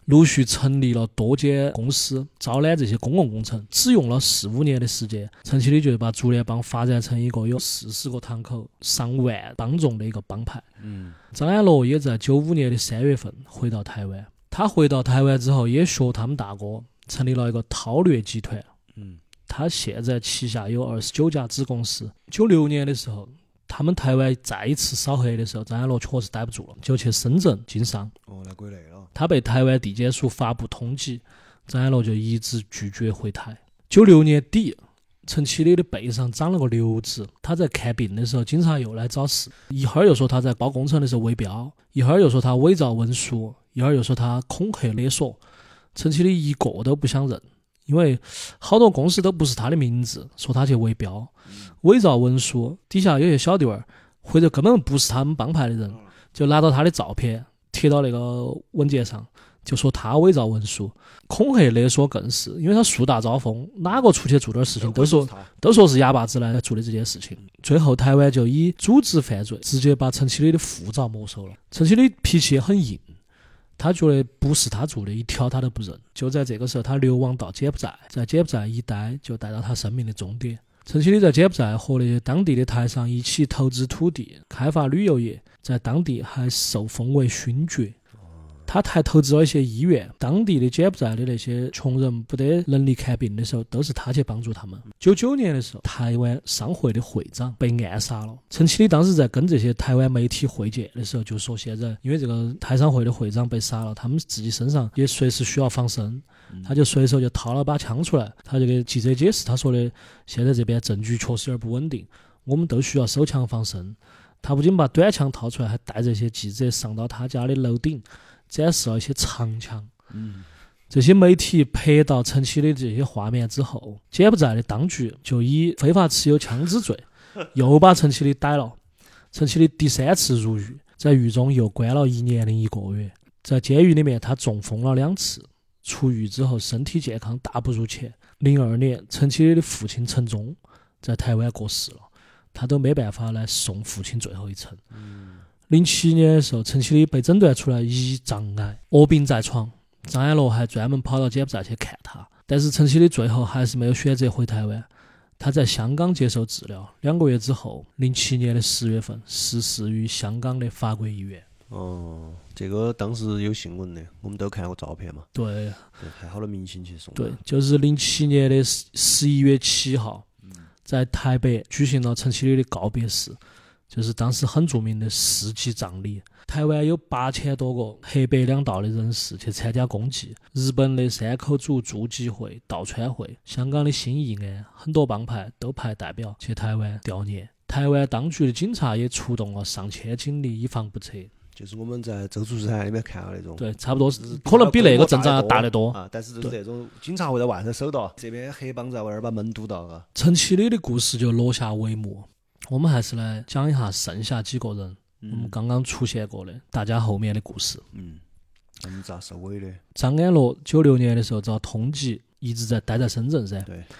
陆续成立了多间公司，招揽这些公共工程，只用了4-5年的时间，陈其礼就把竹联帮发展成一个有40个堂口、上万帮众的一个帮派。张安乐也在95年的3月份回到台湾，他回到台湾之后，也学他们大哥成立了一个韬略集团。他现在旗下有29家子公司。96年的时候，他们台湾再一次扫黑的时候，张安乐确实待不住了，就去深圳经商。 来国内了。 他被台湾地检署发布通缉，张安乐就一直拒绝回台。96年底，陈其礼的背上长了个瘤子，他在看病的时候，警察又来找事，一会儿又说他在包工程的时候围标，一会儿又说他伪造文书，一会儿又说他恐吓勒索。陈其礼一个都不想认，因为好多公司都不是他的名字，说他去围标、伪造文书，底下有些小弟儿或者根本不是他们帮派的人，就拿到他的照片贴到那个文件上，就说他伪造文书，恐吓勒索更是，因为他树大招风，哪个出去做点事情都说是哑巴子来做的这件事情。最后台湾就以组织犯罪直接把陈其礼的护照没收了。陈其礼脾气也很硬，他觉得不是他做的，一条他都不认。就在这个时候，他流亡到柬埔寨，在柬埔寨一待就待到他生命的终点。陈其礼在柬埔寨和那些当地的台商一起投资土地，开发旅游业，在当地还受封为勋爵。他还投资了一些医院，当地的柬埔寨的那些穷人不得能力看病的时候，都是他去帮助他们。99年的时候，台湾商会的会长被暗杀了。陈其礼当时在跟这些台湾媒体会见的时候，就说现在因为这个台商会的会长被杀了，他们自己身上也随时需要防身，他就随手就掏了把枪出来，他就给记者解释，他说的现在这边证据确实有点不稳定，我们都需要手枪防身。他不仅把短枪掏出来，还带着一些记者上到他家的楼顶，展示了一些长枪。这些媒体拍到陈其礼这些画面之后，柬埔寨的当局就以非法持有枪支罪又把陈其礼逮了。陈其礼第3次入狱，在狱中又关了1年1个月。在监狱里面，他中风了2次，出狱之后身体健康大不如前。02年，陈其礼的父亲陈忠在台湾过世了，他都没办法来送父亲最后一程。07年的时候，陈其礼被诊断出来胰脏癌，卧病在床。张安乐还专门跑到柬埔寨去看他，但是陈其礼最后还是没有选择回台湾，他在香港接受治疗。2个月之后，07年的10月份逝世于香港的法国医院。 这个当时有新闻的，我们都看过照片嘛。 对， 还好多明星去送。 对，就是07年的11月7号，在台北举行了陈其礼的告别式，就是当时很著名的世纪葬礼。台湾有8000多个黑白两道的人士去参加公祭，日本的山口组筑基会、道川会，香港的新义安，很多帮派都派代表去台湾悼念。台湾当局的警察也出动了上千警力以防不测。 就是我们在周竹山里面看到那种， 对，差不多是，可能比那个阵仗要大得多啊。但是就是这种警察会在外头守到，这边黑帮在外边把门堵到啊。 陈其礼的故事就落下帷幕。我们还是来讲一下剩下几个人，我们刚刚出现过的大家后面的故事。 他们咋收尾的？ 张安乐96年的时候遭通缉，一直在待在深圳噻。 对。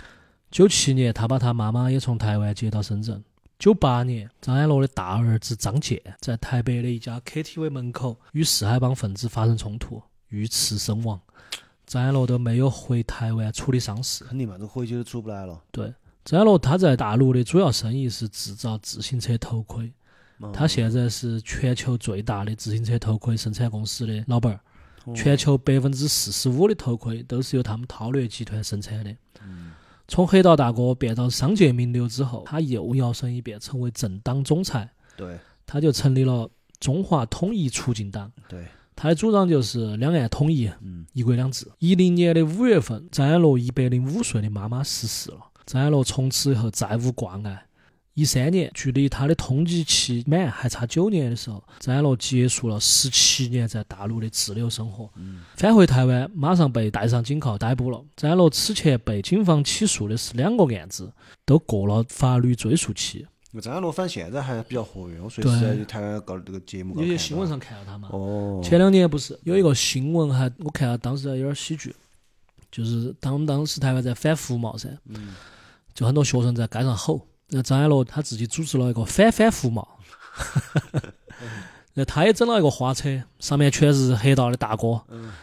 97年他把他妈妈也从台湾接到深圳。98年，张安乐的大儿子张健在台北的一家 KTV 门口与四海帮分子发生冲突，遇刺身亡。张安乐都没有回台湾处理伤势， 肯定嘛，都回去都出不来了。 对，张安乐他在大陆的主要生意是制造自行车头盔，他现在是全球最大的自行车头盔生产公司的老板，全球45%的头盔都是由他们韬略集团生产的。从黑道大哥变到商界名流之后，他又摇身一变成为政党总裁。 对， 他就成立了中华统一促进党。 对， 他的主张就是两岸统一，一国两制。10年的5月份，张安乐105岁的妈妈逝世了。张安乐从此以后再无挂碍。13年，距离他的通缉期满还差9年的时候，张安乐结束了17年在大陆的自由生活，返回台湾，马上被带上警铐逮捕了。张安乐此前被警方起诉的是2个案子，都过了法律追诉期。 张安乐反正现在还比较活跃，我随时在台湾搞这个节目， 有些新闻上看到他嘛。 前 2年不是有一个新闻还我看到当时有点喜剧，就是当时台湾在反服贸噻，就很多学生在街上吼。那张安乐他自己组织了一个反服贸，那他也整了一个花车，上面全是黑道的大哥，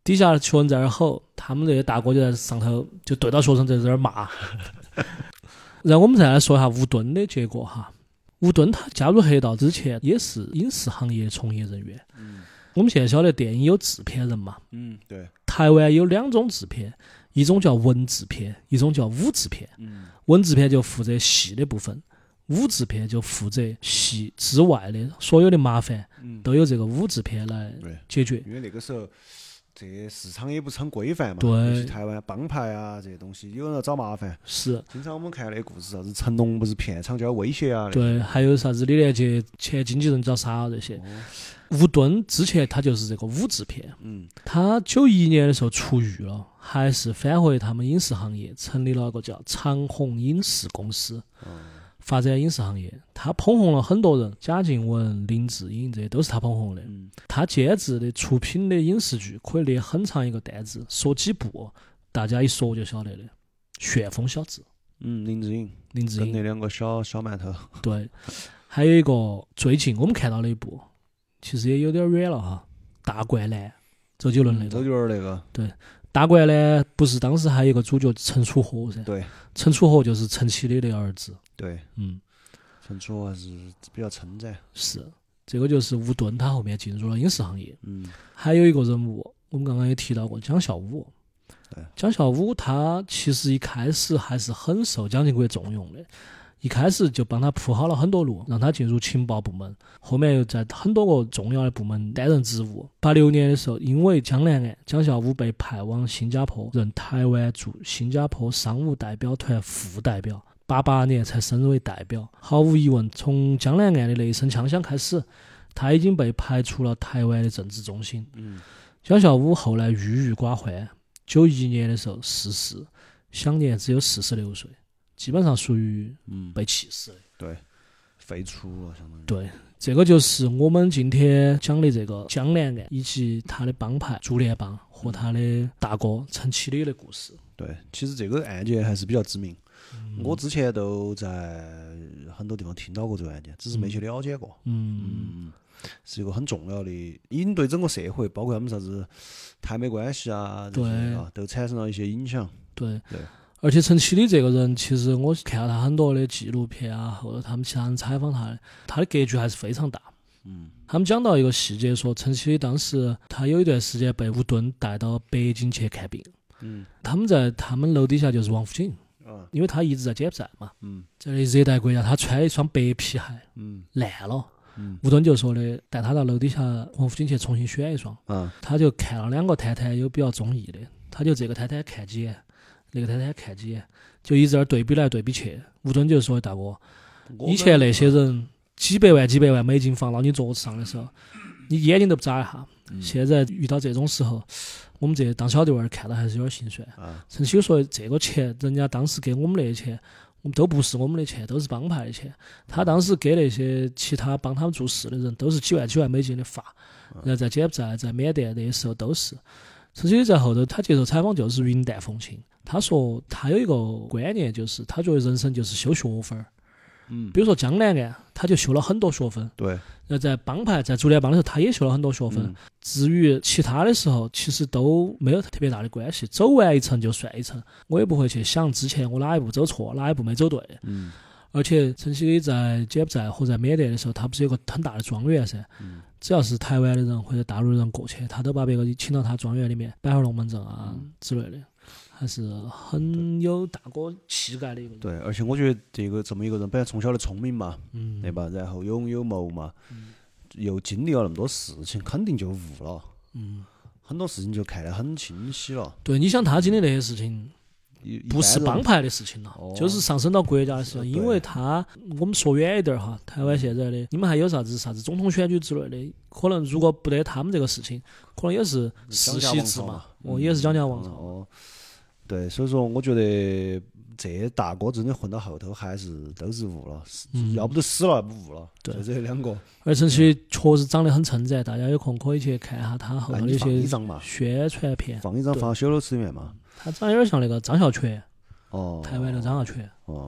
底下学生在那儿吼，他们这些大哥就在上头就对到学生在这儿骂。然后我们再来说一下吴敦的结果哈。吴敦他加入黑道之前也是影视行业从业人员。我们现在晓得电影有制片人嘛？ 对。 台湾有2种制片，一种叫文制片，一种叫武制片。文制片就负责戏的部分，武制片就负责戏之外的所有的麻烦，都由这个武制片来解决。 因为那个时候这市场也不是很规范嘛， 对， 台湾帮派啊这些东西，有人要找麻烦。 是， 经常我们看那故事，啥子成龙不是骗厂就要威胁啊。 对，还有啥子李连杰前经纪人找杀啊这些。吴敦之前他就是这个武制片，他91年的时候出狱了，还是返回他们影视行业，成立了一个叫长虹影视公司。发展影视行业，他捧红了很多人，贾静雯、林志颖，这些都是他捧红的。他监制的、出品的影视剧可以列很长一个单子，说几部大家一说就晓得的。旋风小子， 林志颖跟那2个小馒头。 对，还有一个最近我们看到的一部，其实也有点远了哈，大灌篮，周杰伦那个。对。大灌篮不是当时还有一个主角陈楚河噻？ 对， 陈楚河就是陈绮莉的儿子。 对，陈楚河还是比较称赞。 是，这个就是吴敦他后面进入了影视行业。还有一个人物，我们刚刚也提到过，蒋孝武。蒋孝武他其实一开始还是很受蒋经国重用的。一开始就帮他铺好了很多路，让他进入情报部门，后面又在很多个重要的部门担任职务。86年的时候，因为江南案，蒋孝武被派往新加坡，任台湾驻新加坡商务代表团副代表。88年才升为代表。毫无疑问，从江南案的那一声枪响开始，他已经被排除了台湾的政治中心。蒋孝武后来郁郁寡欢，91年的时候逝世，享年只有46岁。基本上属于被气死的。 对，废除了相当于。 对，这个就是我们今天讲的这个江南案以及他的帮派竹联帮和他的大哥陈绮莉的故事。 对，其实这个案件还是比较知名。我之前都在很多地方听到过这个案件，只是没去了解过。是一个很重要的，已经对整个社会，包括他们啥子台美关系啊这些啊，都产生了一些影响。 对。而且陈绮莉这个人，其实我看了他很多的纪录片啊，或者他们其他人采访他的格局还是非常大。他们讲到一个细节，说陈绮莉当时他有一段时间被吴敦带到北京去看病。他们在他们楼底下就是王府井。因为他一直在柬埔寨嘛。在热带国家，他穿一双白皮鞋，烂了。吴敦就说的，带他到楼底下王府井去重新选一双。他就看了2个摊摊有比较中意的，他就这个摊摊看几眼。那个太太看几眼，就一直在对比来对比去。吴敦就说：“大哥，以前那些人几百万美金放到你桌子上的时候，你眼睛都不眨一下。现在遇到这种时候，我们这当小弟娃儿看到还是有点心酸。”陈曦说：“这个钱，人家当时给我们那些钱，我们都不是我们的钱，都是帮派的钱。他当时给那些其他帮他们做事的人，都是几万美金的发。然后在柬埔寨、在缅甸那些时候都是。”陈曦在后头，他接受采访就是云淡风轻。他说他有一个观念，就是他觉得人生就是修学分。比如说江南案，他就修了很多学分。 对。 然后在帮派在竹联帮的时候，他也修了很多学分。至于其他的时候，其实都没有特别大的关系，走完一层就算一层，我也不会去想之前我哪一步走错，哪一步没走对。而且陈曦在柬埔寨或在缅甸的时候，他不是有个很大的庄园噻？只要是台湾的人或者大陆的人过去，他都把别个请到他庄园里面摆会儿龙门阵啊之类的。还是很有大哥气概的一个人。 对，而且我觉得这么一个人，本来从小的聪明嘛，对吧？然后勇有谋嘛，又经历了那么多事情，肯定就悟了。很多事情就看得很清晰了。 对，你想他经历那些事情，不是帮派的事情了，就是上升到国家的事情。因为我们说远一点哈，台湾现在的你们还有啥子总统选举之类的，可能如果不得他们这个事情，可能也是世袭制嘛，也是蒋家王朝。 对，所以说我觉得这大哥真的混到后头还是都是悟了，要不就死了，要不悟了。对，这2个。而陈曦确实长得很称赞，大家有空可以去看一下他后头的一些宣传片。 放一张放修罗池里面嘛。 他长得有点像那个张孝全。台湾的张孝全。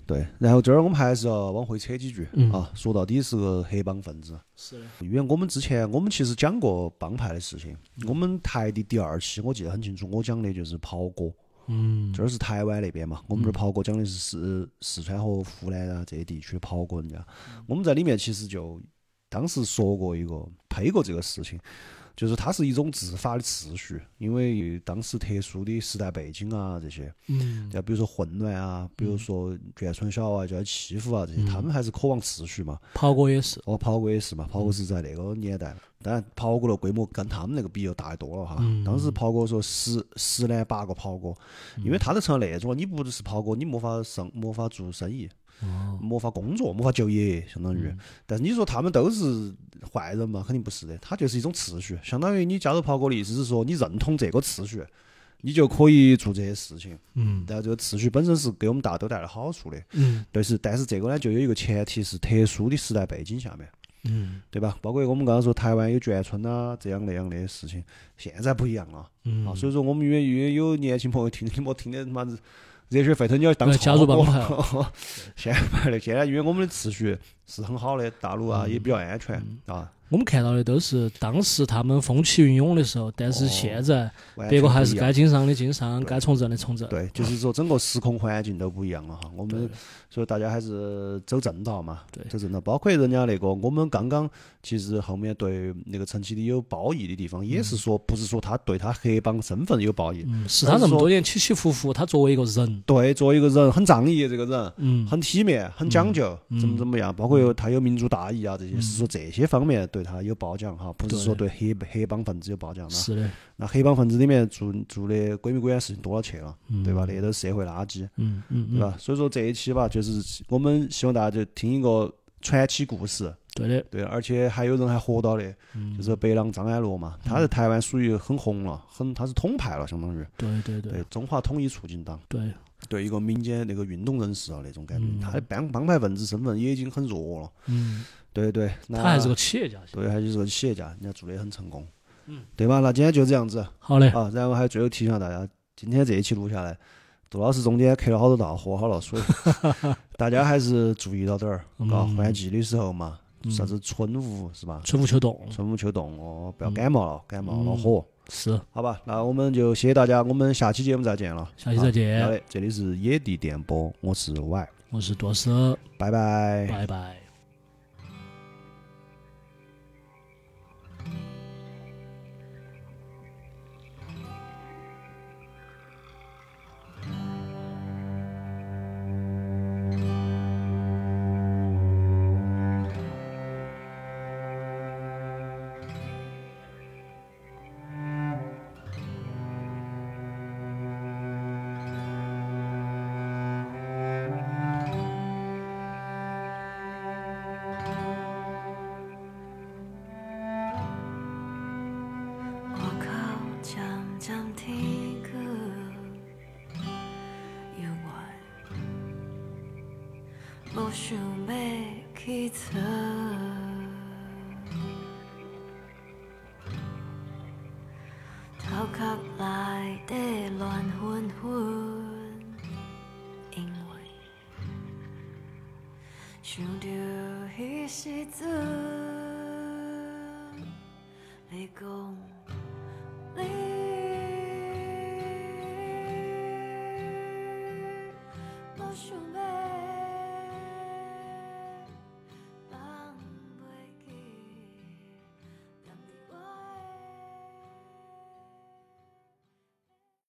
对，然后这儿我们还是要往回扯几句啊，说到底是个黑帮分子。 是的。 因为我们之前其实讲过帮派的事情，我们台的第2期我记得很清楚，我讲的就是袍哥。这儿是台湾那边嘛，我们这儿袍哥讲的是四川和湖南啊这些地区的袍哥人家。我们在里面其实就当时说过推过这个事情。就是它是一种执法的次序，因为当时特殊的时代背景啊这些，就比如说混乱啊，比如说眷村小娃就要欺负啊这些，他们还是渴望秩序嘛。 袍哥也是， 袍哥也是嘛，袍哥是在那个年代，当然袍哥的规模跟他们那个比又大得多了哈。当时袍哥说十男8个袍哥，因为他都成了那种，你不是袍哥，你没法做生意。没法工作，没法就业，相当于。但是你说他们都是坏人嘛？肯定不是的，它就是一种次序，相当于你加入袍哥的意思是说，你认同这个次序，你就可以做这些事情。然后这个次序本身是给我们大家都带来好处的。但是这个呢，就有一个前提是特殊的时代背景下面。对吧？包括我们刚刚说台湾有眷村啊，这样那样的事情，现在不一样了。所以说我们因为有年轻朋友听的他妈热血沸腾，你要当加入帮派。 现在因为我们的秩序是很好的，大陆啊也比较安全啊。 我们看到的都是当时他们风起云涌的时候，但是现在别个还是该经商的经商，该从政的从政。 对，就是说整个时空环境都不一样了哈。我们所以大家还是走正道嘛，走正道。包括人家那个，我们刚刚其实后面对那个陈其礼有褒义的地方，也是说不是说他对他黑帮身份有褒义， 是他这么多年起起伏伏，他作为一个人， 对，作为一个人很仗义，这个人，很体面，很讲究，怎么样？包括他有民族大义啊这些，是说这些方面对他有褒奖哈，不是说对黑帮分子有褒奖的。 是的。 那黑帮分子里面做的鬼迷鬼眼事情多了去了，对吧？那都是社会垃圾，对吧？所以说这一期吧，就是我们希望大家就听一个传奇故事。 对的， 对，而且还有人还活到的，就是白狼张安乐嘛，他在台湾属于很红了，他是统派了，相当于。对，中华统一促进党。对，一个民间那个运动人士啊那种感觉，他的帮派分子身份也已经很弱了。对， 他还是个企业家。 对，还是个企业家，人家做得很成功。对吧？那今天就这样子。 好嘞。 啊，然后还最后提醒大家，今天这一期录下来，杜老师中间磕了好多道，喝好了水，大家还是注意到点儿啊。换季的时候嘛，啥子春捂是吧？ 春捂秋冻哦，不要感冒了，感冒恼火。 是。 好吧，那我们就谢谢大家，我们下期节目再见了。 下期再见。 好嘞，这里是野地电波，我是 Y， 我是多士， 拜拜， 拜拜。 无想要去找，头壳内底乱纷纷，因为想着迄时阵你讲。